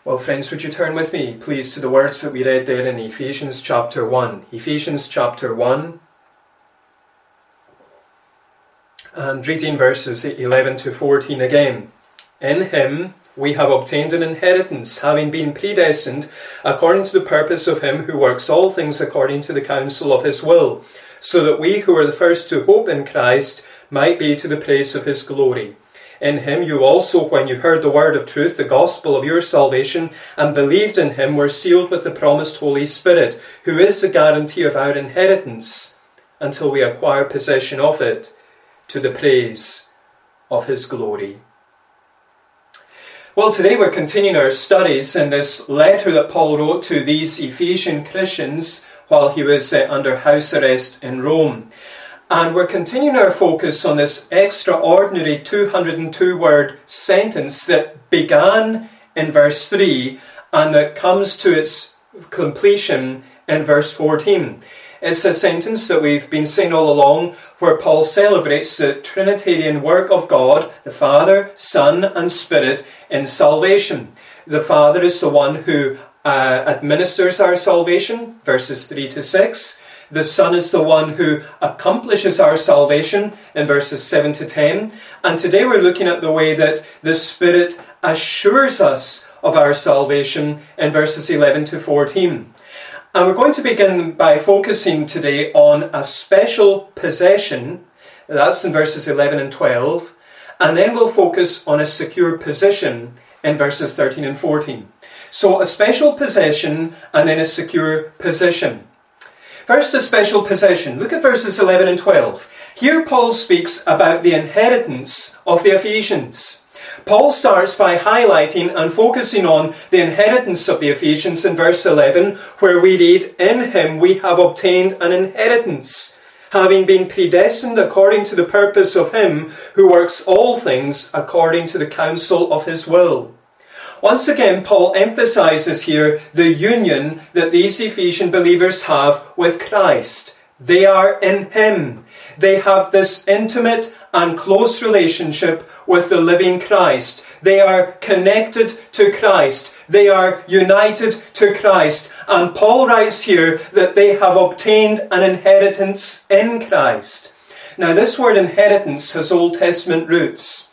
Well, friends, would you turn with me, please, to the words that we read there in Ephesians chapter 1. Ephesians chapter 1, and reading verses 11 to 14 again. In him we have obtained an inheritance, having been predestined according to the purpose of him who works all things according to the counsel of his will, so that we who are the first to hope in Christ might be to the praise of his glory. In him you also, when you heard the word of truth, the gospel of your salvation, and believed in him, were sealed with the promised Holy Spirit, who is the guarantee of our inheritance, until we acquire possession of it, to the praise of his glory. Well, today we're continuing our studies in this letter that Paul wrote to these Ephesian Christians while he was under house arrest in Rome. And we're continuing our focus on this extraordinary 202-word sentence that began in verse 3 and that comes to its completion in verse 14. It's a sentence that we've been saying all along where Paul celebrates the Trinitarian work of God, the Father, Son and Spirit in salvation. The Father is the one who administers our salvation, verses 3 to 6. The Son is the one who accomplishes our salvation in verses 7 to 10. And today we're looking at the way that the Spirit assures us of our salvation in verses 11 to 14. And we're going to begin by focusing today on a special possession. That's in verses 11 and 12. And then we'll focus on a secure position in verses 13 and 14. So a special possession and then a secure position. First, a special possession. Look at verses 11 and 12. Here Paul speaks about the inheritance of the Ephesians. Paul starts by highlighting and focusing on the inheritance of the Ephesians in verse 11, where we read, "In him we have obtained an inheritance, having been predestined according to the purpose of him who works all things according to the counsel of his will." Once again, Paul emphasizes here the union that these Ephesian believers have with Christ. They are in him. They have this intimate and close relationship with the living Christ. They are connected to Christ. They are united to Christ. And Paul writes here that they have obtained an inheritance in Christ. Now, this word inheritance has Old Testament roots.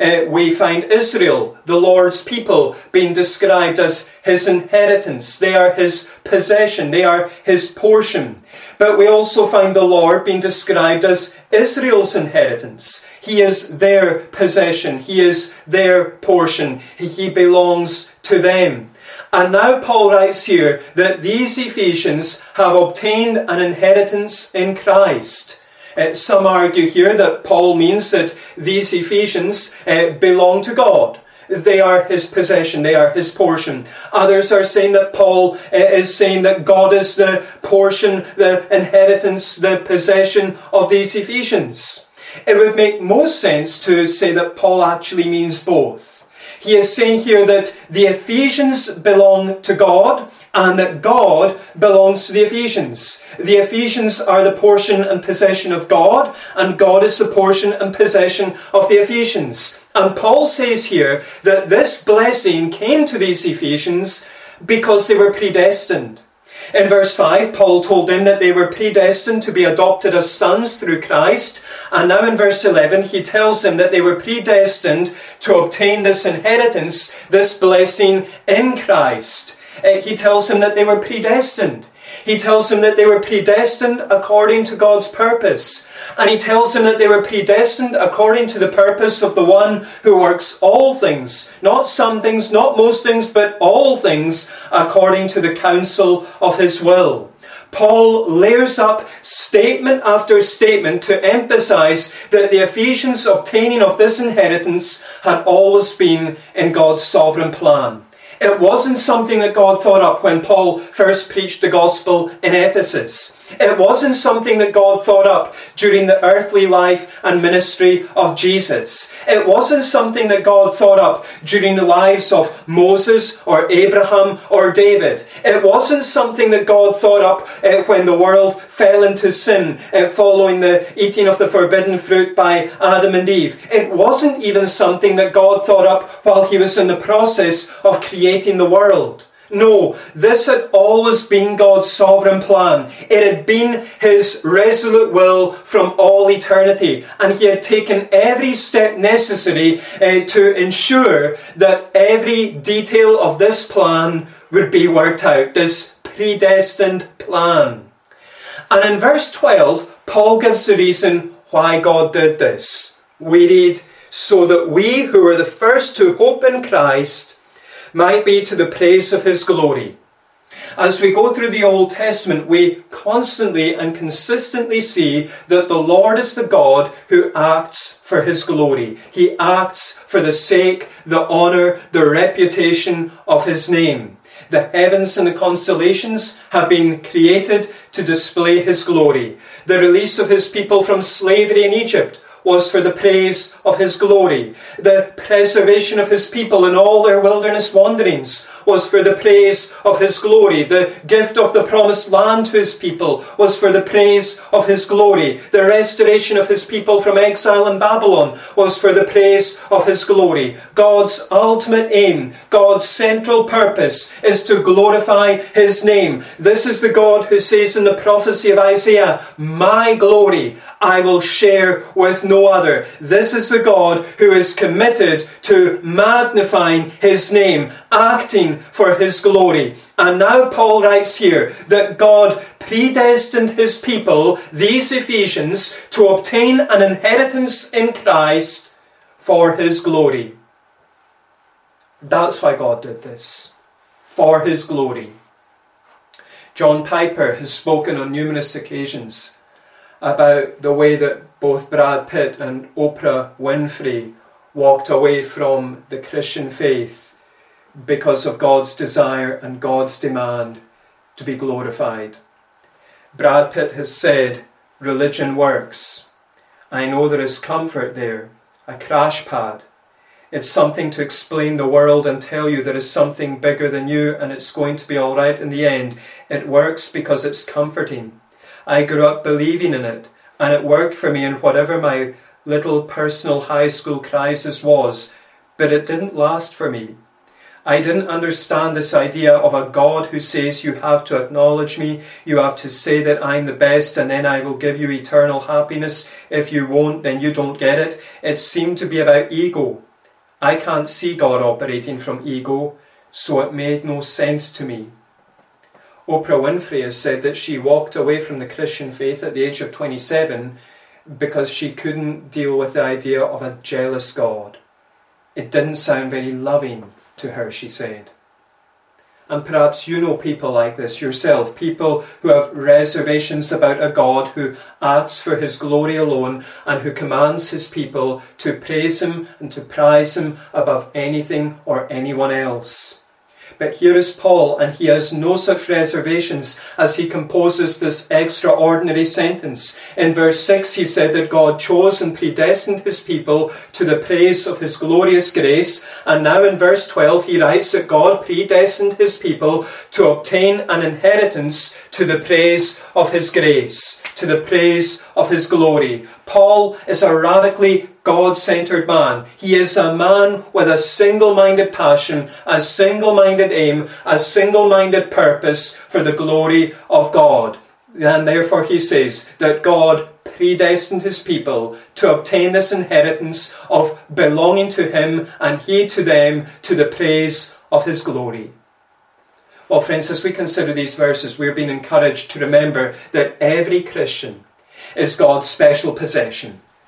We find Israel, the Lord's people, being described as his inheritance. They are his possession. They are his portion. But we also find the Lord being described as Israel's inheritance. He is their possession. He is their portion. He belongs to them. And now Paul writes here that these Ephesians have obtained an inheritance in Christ. Some argue here that Paul means that these Ephesians belong to God. They are his possession. They are his portion. Others are saying that Paul is saying that God is the portion, the inheritance, the possession of these Ephesians. It would make most sense to say that Paul actually means both. He is saying here that the Ephesians belong to God and that God belongs to the Ephesians. The Ephesians are the portion and possession of God, and God is the portion and possession of the Ephesians. And Paul says here that this blessing came to these Ephesians because they were predestined. In verse 5, Paul told them that they were predestined to be adopted as sons through Christ. And now in verse 11, he tells them that they were predestined to obtain this inheritance, this blessing in Christ. He tells them that they were predestined. He tells them that they were predestined according to God's purpose. And he tells them that they were predestined according to the purpose of the one who works all things. Not some things, not most things, but all things according to the counsel of his will. Paul layers up statement after statement to emphasize that the Ephesians' obtaining of this inheritance had always been in God's sovereign plan. It wasn't something that God thought up when Paul first preached the gospel in Ephesus. It wasn't something that God thought up during the earthly life and ministry of Jesus. It wasn't something that God thought up during the lives of Moses or Abraham or David. It wasn't something that God thought up when the world fell into sin following the eating of the forbidden fruit by Adam and Eve. It wasn't even something that God thought up while he was in the process of creating the world. No, this had always been God's sovereign plan. It had been his resolute will from all eternity. And he had taken every step necessary to ensure that every detail of this plan would be worked out. This predestined plan. And in verse 12, Paul gives the reason why God did this. We read, so that we who were the first to hope in Christ might be to the praise of his glory. As we go through the Old Testament, we constantly and consistently see that the Lord is the God who acts for his glory. He acts for the sake, the honour, the reputation of his name. The heavens and the constellations have been created to display his glory. The release of his people from slavery in Egypt was for the praise of his glory. The preservation of his people in all their wilderness wanderings was for the praise of his glory. The gift of the promised land to his people was for the praise of his glory. The restoration of his people from exile in Babylon was for the praise of his glory. God's ultimate aim, God's central purpose is to glorify his name. This is the God who says in the prophecy of Isaiah, my glory I will share with no other. This is the God who is committed to magnifying his name, acting for his glory. And now Paul writes here that God predestined his people, these Ephesians, to obtain an inheritance in Christ for his glory. That's why God did this, for his glory. John Piper has spoken on numerous occasions about the way that both Brad Pitt and Oprah Winfrey walked away from the Christian faith because of God's desire and God's demand to be glorified. Brad Pitt has said, religion works. I know there is comfort there, a crash pad. It's something to explain the world and tell you there is something bigger than you and it's going to be all right in the end. It works because it's comforting. I grew up believing in it, and it worked for me in whatever my little personal high school crisis was, but it didn't last for me. I didn't understand this idea of a God who says you have to acknowledge me, you have to say that I'm the best, and then I will give you eternal happiness. If you won't, then you don't get it. It seemed to be about ego. I can't see God operating from ego, so it made no sense to me. Oprah Winfrey has said that she walked away from the Christian faith at the age of 27 because she couldn't deal with the idea of a jealous God. It didn't sound very loving to her, she said. And perhaps you know people like this yourself, people who have reservations about a God who acts for his glory alone and who commands his people to praise him and to prize him above anything or anyone else. But here is Paul, and he has no such reservations as he composes this extraordinary sentence. In verse 6 he said that God chose and predestined his people to the praise of his glorious grace. And now in verse 12 he writes that God predestined his people to obtain an inheritance to the praise of his grace, to the praise of his glory. Paul is a radically God-centered man. He is a man with a single-minded passion, a single-minded aim, a single-minded purpose for the glory of God. And therefore he says that God predestined his people to obtain this inheritance of belonging to him and he to them to the praise of his glory. Well, friends, as we consider these verses, we're being encouraged to remember that every Christian is God's special possession.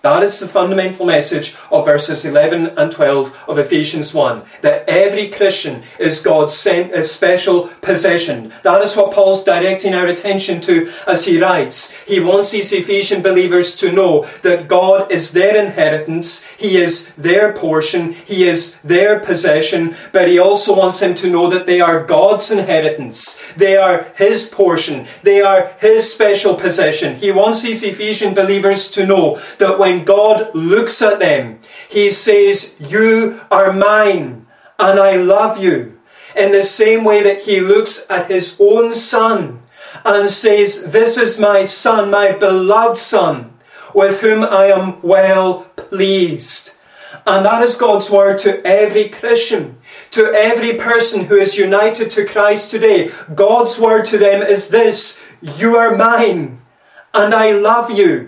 That is the fundamental message of verses 11 and 12 of Ephesians 1. That every Christian is God's special possession. That is what Paul's directing our attention to as he writes. He wants these Ephesian believers to know that God is their inheritance. He is their portion. He is their possession. But he also wants them to know that they are God's inheritance. They are his portion. They are his special possession. He wants these Ephesian believers to know that when God looks at them, he says, "You are mine, and I love you." In the same way that he looks at his own son and says, "This is my son, my beloved son, with whom I am well pleased." And that is God's word to every Christian, to every person who is united to Christ today. God's word to them is this: "You are mine, and I love you."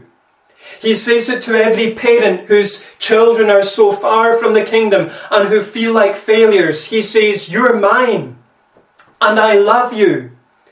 He says it to every parent whose children are so far from the kingdom and who feel like failures. He says, "You're mine, and I love you."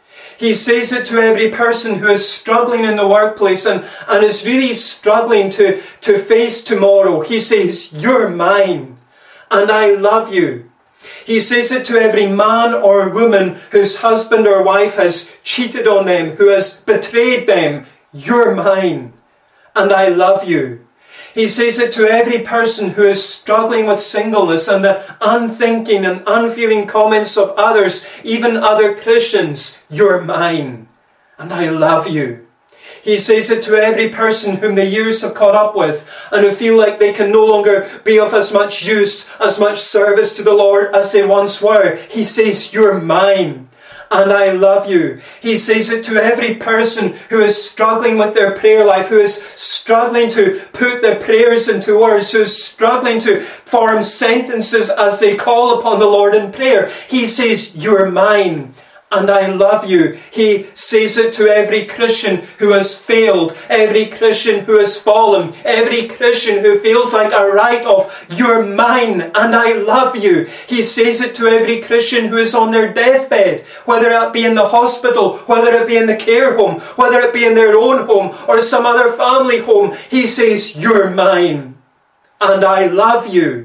He says it to every person who is struggling in the workplace and is really struggling to face tomorrow. He says, "You're mine, and I love you." He says it to every man or woman whose husband or wife has cheated on them, who has betrayed them. "You're mine, and I love you." He says it to every person who is struggling with singleness and the unthinking and unfeeling comments of others, even other Christians. "You're mine, and I love you." He says it to every person whom the years have caught up with and who feel like they can no longer be of as much use, as much service to the Lord as they once were. He says, "You're mine, and I love you." He says it to every person who is struggling with their prayer life, who is struggling to put their prayers into words, who is struggling to form sentences as they call upon the Lord in prayer. He says, "You're mine, and I love you." He says it to every Christian who has failed, every Christian who has fallen, every Christian who feels like a write-off. "You're mine, and I love you." He says it to every Christian who is on their deathbed, whether it be in the hospital, whether it be in the care home, whether it be in their own home or some other family home. He says, "You're mine, and I love you."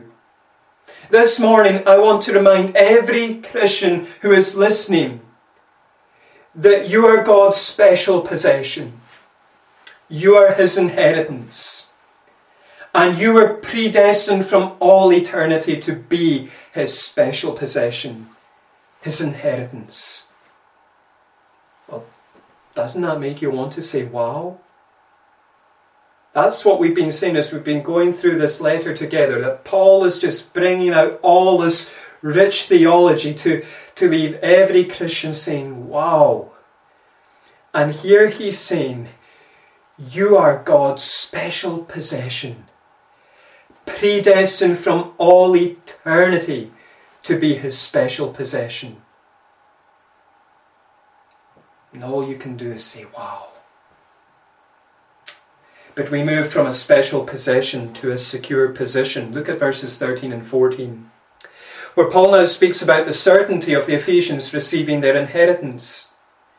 This morning, I want to remind every Christian who is listening that you are God's special possession. You are his inheritance. And you were predestined from all eternity to be his special possession, his inheritance. Well, doesn't that make you want to say, wow? That's what we've been saying as we've been going through this letter together, that Paul is just bringing out all this rich theology to leave every Christian saying, wow. And here he's saying, you are God's special possession, predestined from all eternity to be his special possession. And all you can do is say, wow. But we move from a special possession to a secure position. Look at verses 13 and 14. Where Paul now speaks about the certainty of the Ephesians receiving their inheritance.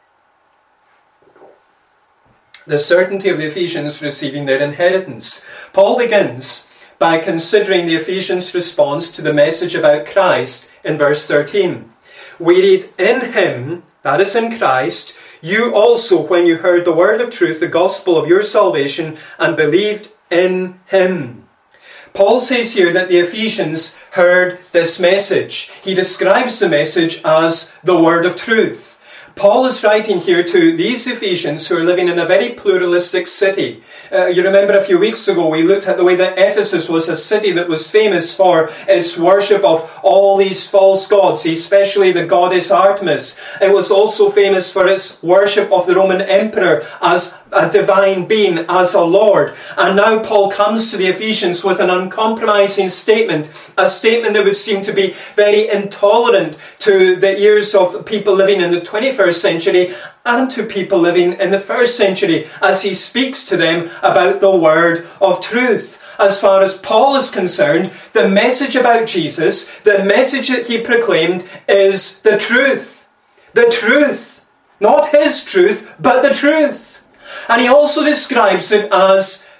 The certainty of the Ephesians receiving their inheritance. Paul begins by considering the Ephesians' response to the message about Christ in verse 13. We read, in him, that is in Christ, you also, when you heard the word of truth, the gospel of your salvation, and believed in him. Paul says here that the Ephesians heard this message. He describes the message as the word of truth. Paul is writing here to these Ephesians who are living in a very pluralistic city. You remember a few weeks ago we looked at the way that Ephesus was a city that was famous for its worship of all these false gods, especially the goddess Artemis. It was also famous for its worship of the Roman emperor as a divine being, as a lord. And now Paul comes to the Ephesians with an uncompromising statement, a statement that would seem to be very intolerant to the ears of people living in the 21st century and to people living in the first century, as he speaks to them about the word of truth. As far as Paul is concerned, the message about Jesus, the message that he proclaimed, is the truth. The truth. Not his truth, but the truth. And he also describes it as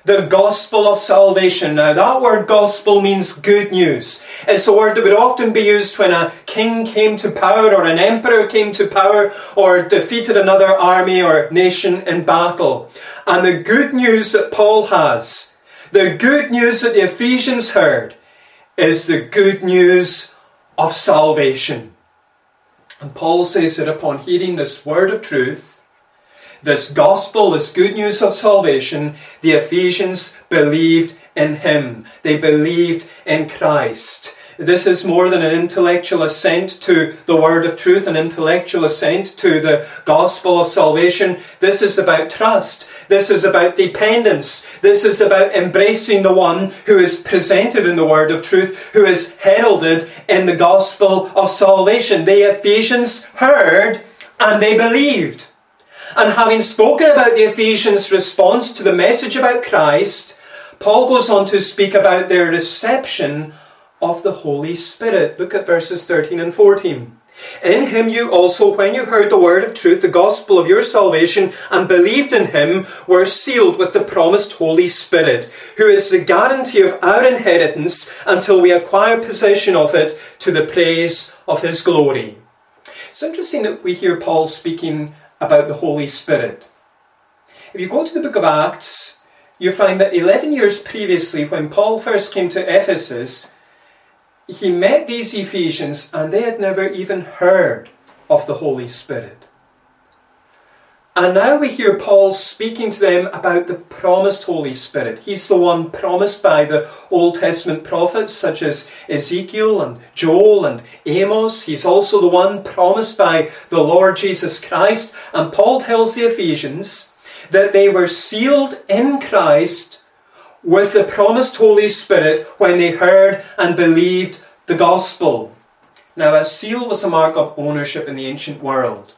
the gospel of salvation. Now that word gospel means good news. It's a word that would often be used when a king came to power or an emperor came to power or defeated another army or nation in battle. And the good news that Paul has, the good news that the Ephesians heard, is the good news of salvation. And Paul says that upon hearing this word of truth, this gospel, this good news of salvation, the Ephesians believed in him. They believed in Christ. This is more than an intellectual assent to the word of truth, an intellectual assent to the gospel of salvation. This is about trust. This is about dependence. This is about embracing the one who is presented in the word of truth, who is heralded in the gospel of salvation. The Ephesians heard and they believed. And having spoken about the Ephesians' response to the message about Christ, Paul goes on to speak about their reception of the Holy Spirit. Look at verses 13 and 14. In him you also, when you heard the word of truth, the gospel of your salvation, and believed in him, were sealed with the promised Holy Spirit, who is the guarantee of our inheritance until we acquire possession of it to the praise of his glory. It's interesting that we hear Paul speaking about the Holy Spirit. If you go to the book of Acts, you find that 11 years previously, when Paul first came to Ephesus, he met these Ephesians and they had never even heard of the Holy Spirit. And now we hear Paul speaking to them about the promised Holy Spirit. He's the one promised by the Old Testament prophets such as Ezekiel and Joel and Amos. He's also the one promised by the Lord Jesus Christ. And Paul tells the Ephesians that they were sealed in Christ with the promised Holy Spirit when they heard and believed the gospel. Now, a seal was a mark of ownership in the ancient world.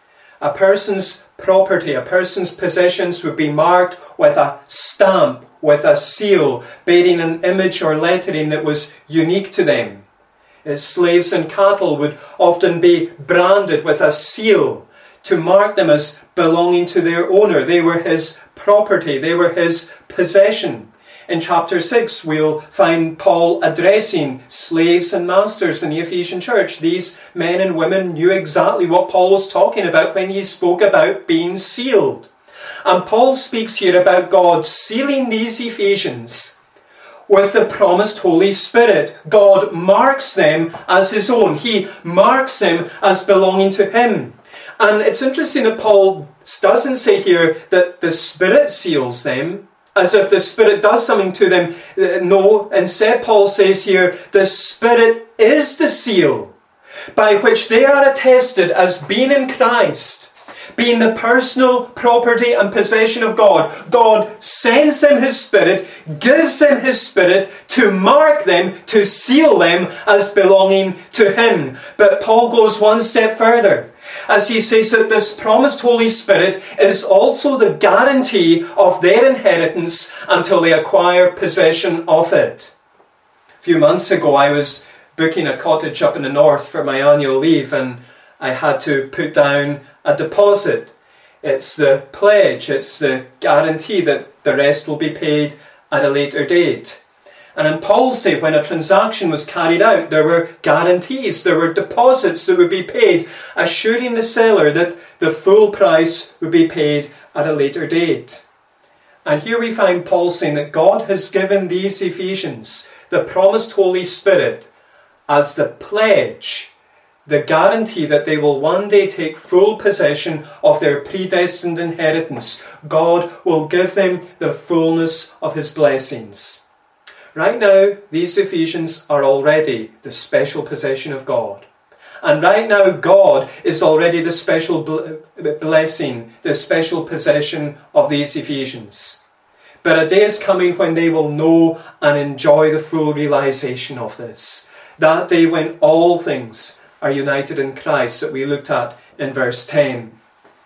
A person's property, a person's possessions would be marked with a stamp, with a seal, bearing an image or lettering that was unique to them. Slaves and cattle would often be branded with a seal to mark them as belonging to their owner. They were his property, they were his possession. In chapter 6, we'll find Paul addressing slaves and masters in the Ephesian church. These men and women knew exactly what Paul was talking about when he spoke about being sealed. And Paul speaks here about God sealing these Ephesians with the promised Holy Spirit. God marks them as his own. He marks them as belonging to him. And it's interesting that Paul doesn't say here that the Spirit seals them, as if the Spirit does something to them. No, instead Paul says here, the Spirit is the seal by which they are attested as being in Christ, being the personal property and possession of God. God sends them his Spirit, gives them his Spirit to mark them, to seal them as belonging to him. But Paul goes one step further, as he says that this promised Holy Spirit is also the guarantee of their inheritance until they acquire possession of it. A few months ago, I was booking a cottage up in the north for my annual leave, and I had to put down a deposit. It's the pledge, it's the guarantee that the rest will be paid at a later date. And in Paul's day, when a transaction was carried out, there were guarantees, there were deposits that would be paid, assuring the seller that the full price would be paid at a later date. And here we find Paul saying that God has given these Ephesians the promised Holy Spirit as the pledge, the guarantee that they will one day take full possession of their predestined inheritance. God will give them the fullness of his blessings. Right now, these Ephesians are already the special possession of God. And right now, God is already the special blessing, the special possession of these Ephesians. But a day is coming when they will know and enjoy the full realization of this. That day when all things are united in Christ, that we looked at in verse 10.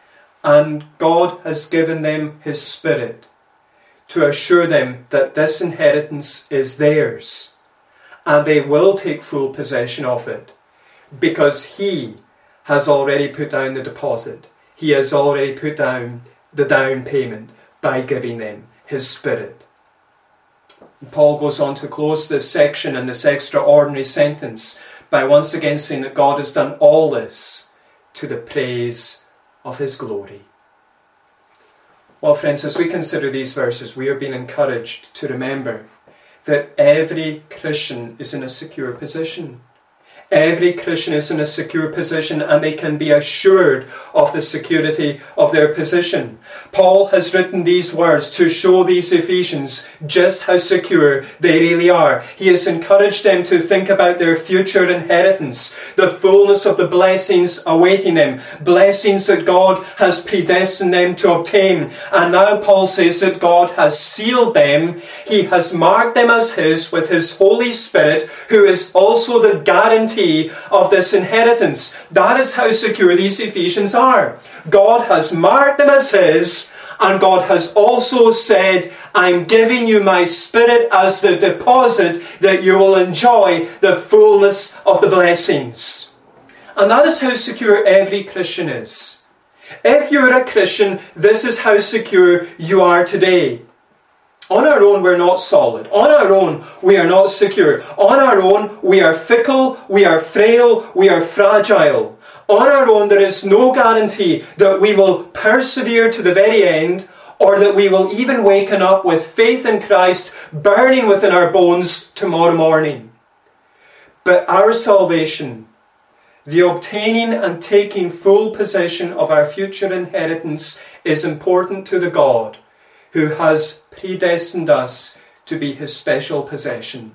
And God has given them his Spirit to assure them that this inheritance is theirs, and they will take full possession of it, because he has already put down the deposit. He has already put down the down payment by giving them his Spirit. And Paul goes on to close this section and this extraordinary sentence by once again saying that God has done all this to the praise of his glory. Well, friends, as we consider these verses, we are being encouraged to remember that every Christian is in a secure position. Every Christian is in a secure position, and they can be assured of the security of their position. Paul has written these words to show these Ephesians just how secure they really are. He has encouraged them to think about their future inheritance, the fullness of the blessings awaiting them, blessings that God has predestined them to obtain. And now Paul says that God has sealed them. He has marked them as his with his Holy Spirit, who is also the guarantee of this inheritance. That is how secure these Ephesians are. God has marked them as his, and God has also said, I'm giving you my Spirit as the deposit that you will enjoy the fullness of the blessings. And that is how secure every Christian is. If you're a Christian, this is how secure you are today. On our own, we're not solid. On our own, we are not secure. On our own, we are fickle, we are frail, we are fragile. On our own, there is no guarantee that we will persevere to the very end, or that we will even waken up with faith in Christ burning within our bones tomorrow morning. But our salvation, the obtaining and taking full possession of our future inheritance, is important to the God who has predestined us to be his special possession.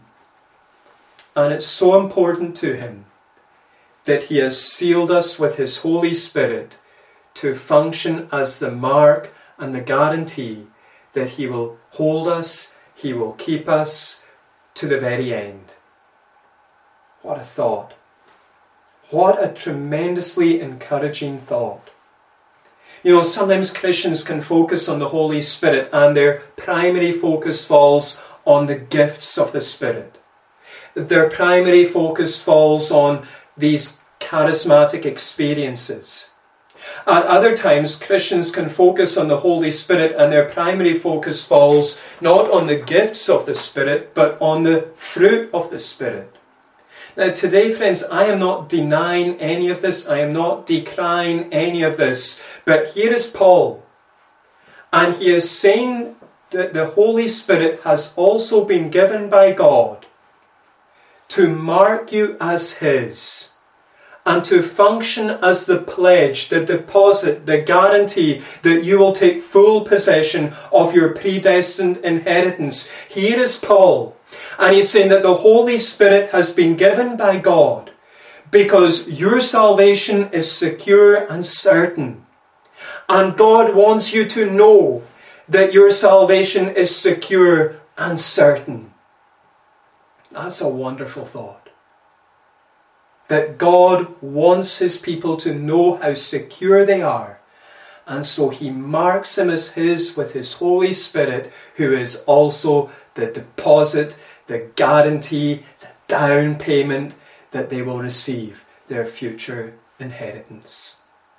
And it's so important to him that he has sealed us with his Holy Spirit to function as the mark and the guarantee that he will hold us, he will keep us to the very end. What a thought. What a tremendously encouraging thought. You know, sometimes Christians can focus on the Holy Spirit and their primary focus falls on the gifts of the Spirit. Their primary focus falls on these charismatic experiences. At other times, Christians can focus on the Holy Spirit and their primary focus falls not on the gifts of the Spirit, but on the fruit of the Spirit. Now today, friends, I am not denying any of this. I am not decrying any of this. But here is Paul. And he is saying that the Holy Spirit has also been given by God to mark you as his and to function as the pledge, the deposit, the guarantee that you will take full possession of your predestined inheritance. Here is Paul. And he's saying that the Holy Spirit has been given by God because your salvation is secure and certain. And God wants you to know that your salvation is secure and certain. That's a wonderful thought. That God wants his people to know how secure they are. And so he marks them as his with his Holy Spirit, who is also the deposit, the guarantee, the down payment that they will receive their future inheritance.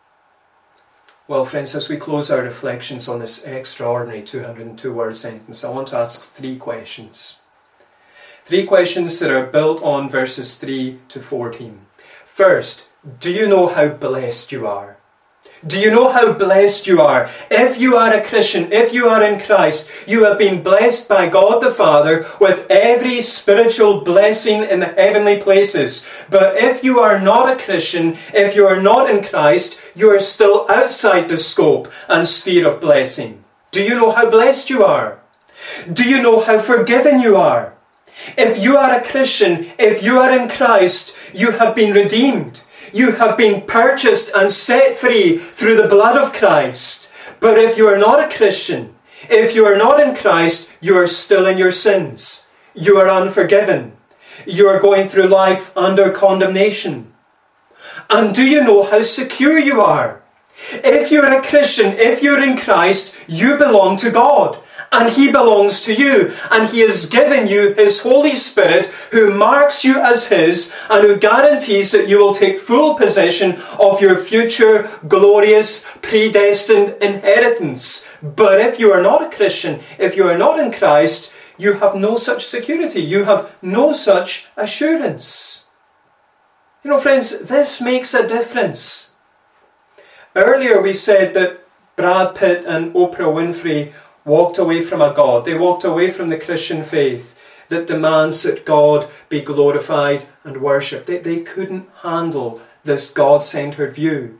Well, friends, as we close our reflections on this extraordinary 202-word sentence, I want to ask 3 questions. 3 questions that are built on verses 3 to 14. First, do you know how blessed you are? Do you know how blessed you are? If you are a Christian, if you are in Christ, you have been blessed by God the Father with every spiritual blessing in the heavenly places. But if you are not a Christian, if you are not in Christ, you are still outside the scope and sphere of blessing. Do you know how blessed you are? Do you know how forgiven you are? If you are a Christian, if you are in Christ, you have been redeemed. You have been purchased and set free through the blood of Christ. But if you are not a Christian, if you are not in Christ, you are still in your sins. You are unforgiven. You are going through life under condemnation. And do you know how secure you are? If you are a Christian, if you are in Christ, you belong to God. And he belongs to you. And he has given you his Holy Spirit, who marks you as his and who guarantees that you will take full possession of your future glorious predestined inheritance. But if you are not a Christian, if you are not in Christ, you have no such security. You have no such assurance. You know, friends, this makes a difference. Earlier we said that Brad Pitt and Oprah Winfrey walked away from a God. They walked away from the Christian faith that demands that God be glorified and worshipped. They couldn't handle this God-centered view.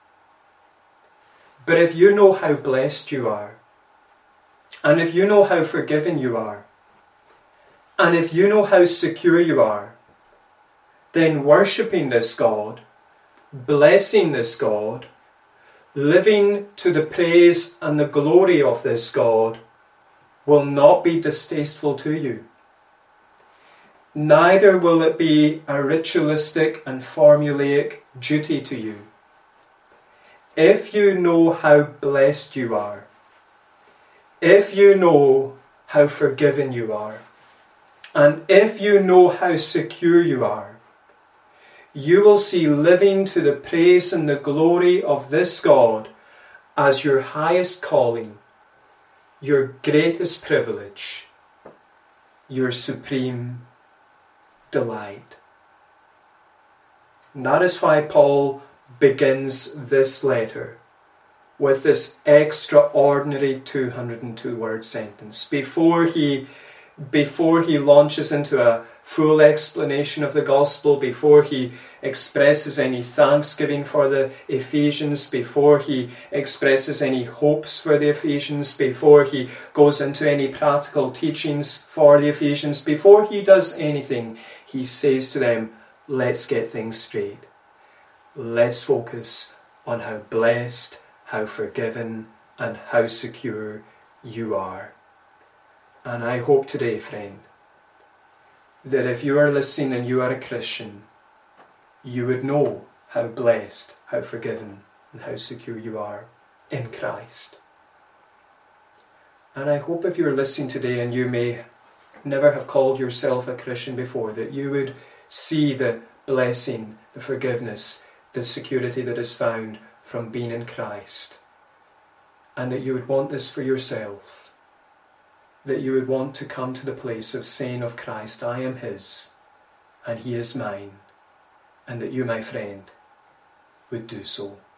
But if you know how blessed you are, and if you know how forgiven you are, and if you know how secure you are, then worshipping this God, blessing this God, living to the praise and the glory of this God will not be distasteful to you. Neither will it be a ritualistic and formulaic duty to you. If you know how blessed you are, if you know how forgiven you are, and if you know how secure you are, you will see living to the praise and the glory of this God as your highest calling, your greatest privilege, your supreme delight. And that is why Paul begins this letter with this extraordinary 202-word sentence. Before he launches into a full explanation of the gospel, before he expresses any thanksgiving for the Ephesians, before he expresses any hopes for the Ephesians, before he goes into any practical teachings for the Ephesians, before he does anything, he says to them, let's get things straight. Let's focus on how blessed, how forgiven, and how secure you are. And I hope today, friend, that if you are listening and you are a Christian, you would know how blessed, how forgiven, and how secure you are in Christ. And I hope if you're listening today and you may never have called yourself a Christian before, that you would see the blessing, the forgiveness, the security that is found from being in Christ. And that you would want this for yourself. That you would want to come to the place of saying of Christ, I am his and he is mine. And that you, my friend, would do so.